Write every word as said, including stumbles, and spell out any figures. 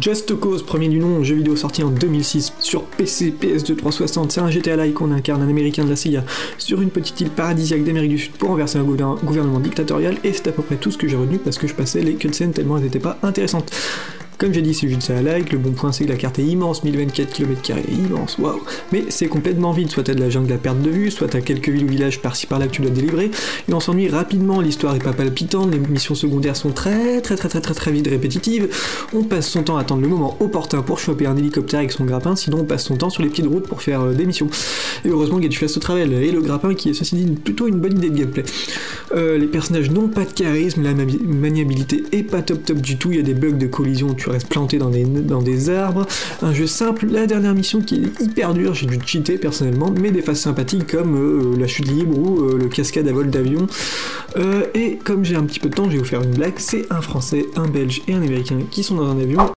Just Cause, premier du nom, jeu vidéo sorti en deux mille six sur P C, P S deux, trois cent soixante, c'est un G T A-like, on incarne un américain de la C I A sur une petite île paradisiaque d'Amérique du Sud pour renverser un gouver- gouvernement dictatorial, et c'est à peu près tout ce que j'ai retenu parce que je passais les cutscenes tellement elles n'étaient pas intéressantes. Comme j'ai dit, c'est juste ça like, le bon point c'est que la carte est immense, mille vingt-quatre kilomètres carrés, immense, waouh. Mais c'est complètement vide, soit t'as de la jungle à perte de vue, soit t'as quelques villes ou villages par-ci par-là que tu dois délivrer, et on s'ennuie rapidement, l'histoire est pas palpitante, les missions secondaires sont très très très très très très vides, répétitives, on passe son temps à attendre le moment opportun pour choper un hélicoptère avec son grappin, sinon on passe son temps sur les pieds de route pour faire euh, des missions. Et heureusement qu'il y a du fast travel, et le grappin qui est ceci dit plutôt une bonne idée de gameplay. Euh, les personnages n'ont pas de charisme, la mani- maniabilité est pas top top du tout, il y a des bugs de collision où tu restes planté dans des, dans des arbres, un jeu simple, la dernière mission qui est hyper dure, j'ai dû cheater personnellement, mais des phases sympathiques comme euh, la chute libre ou euh, le cascade à vol d'avion. Euh, et comme j'ai un petit peu de temps, je vais vous faire une blague, c'est un français, un belge et un américain qui sont dans un avion